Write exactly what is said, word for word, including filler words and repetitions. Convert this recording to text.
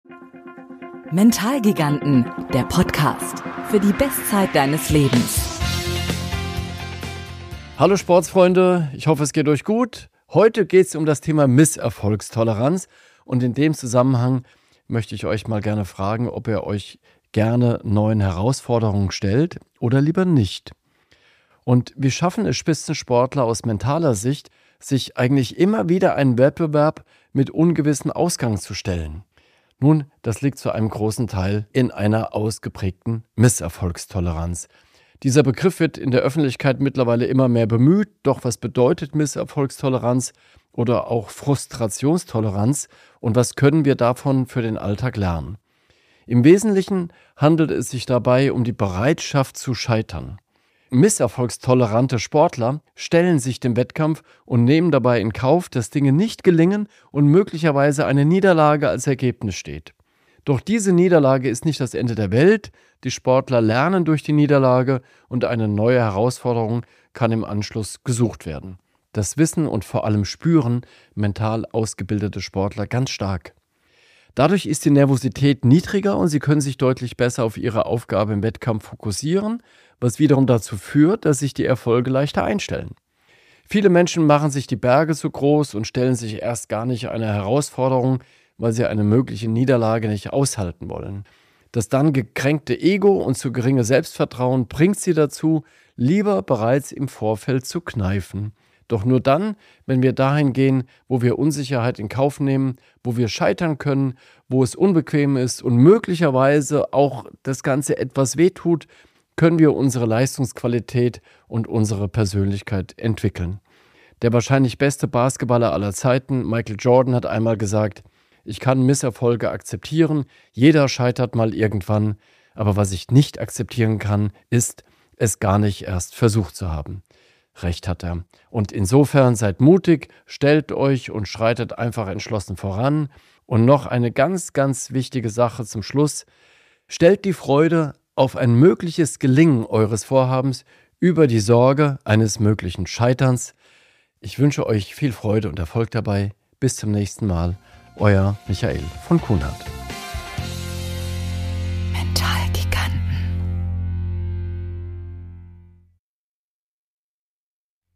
Mentalgiganten, der Podcast für die Bestzeit deines Lebens. Hallo Sportsfreunde, ich hoffe es geht euch gut. Heute geht es um das Thema Misserfolgstoleranz und in dem Zusammenhang möchte ich euch mal gerne fragen, ob ihr euch gerne neuen Herausforderungen stellt oder lieber nicht. Und wie schaffen es Spitzensportler aus mentaler Sicht, sich eigentlich immer wieder einen Wettbewerb mit ungewissem Ausgang zu stellen? Nun, das liegt zu einem großen Teil in einer ausgeprägten Misserfolgstoleranz. Dieser Begriff wird in der Öffentlichkeit mittlerweile immer mehr bemüht. Doch was bedeutet Misserfolgstoleranz oder auch Frustrationstoleranz und was können wir davon für den Alltag lernen? Im Wesentlichen handelt es sich dabei um die Bereitschaft zu scheitern. Misserfolgstolerante Sportler stellen sich dem Wettkampf und nehmen dabei in Kauf, dass Dinge nicht gelingen und möglicherweise eine Niederlage als Ergebnis steht. Doch diese Niederlage ist nicht das Ende der Welt. Die Sportler lernen durch die Niederlage und eine neue Herausforderung kann im Anschluss gesucht werden. Das wissen und vor allem spüren mental ausgebildete Sportler ganz stark. Dadurch ist die Nervosität niedriger und sie können sich deutlich besser auf ihre Aufgabe im Wettkampf fokussieren, was wiederum dazu führt, dass sich die Erfolge leichter einstellen. Viele Menschen machen sich die Berge zu groß und stellen sich erst gar nicht eine Herausforderung, weil sie eine mögliche Niederlage nicht aushalten wollen. Das dann gekränkte Ego und zu geringe Selbstvertrauen bringt sie dazu, lieber bereits im Vorfeld zu kneifen. Doch nur dann, wenn wir dahin gehen, wo wir Unsicherheit in Kauf nehmen, wo wir scheitern können, wo es unbequem ist und möglicherweise auch das Ganze etwas wehtut, können wir unsere Leistungsqualität und unsere Persönlichkeit entwickeln. Der wahrscheinlich beste Basketballer aller Zeiten, Michael Jordan, hat einmal gesagt: Ich kann Misserfolge akzeptieren, jeder scheitert mal irgendwann, aber was ich nicht akzeptieren kann, ist, es gar nicht erst versucht zu haben. Recht hat er. Und insofern seid mutig, stellt euch und schreitet einfach entschlossen voran. Und noch eine ganz, ganz wichtige Sache zum Schluss: Stellt die Freude auf ein mögliches Gelingen eures Vorhabens über die Sorge eines möglichen Scheiterns. Ich wünsche euch viel Freude und Erfolg dabei. Bis zum nächsten Mal. Euer Michael von Kuhnert.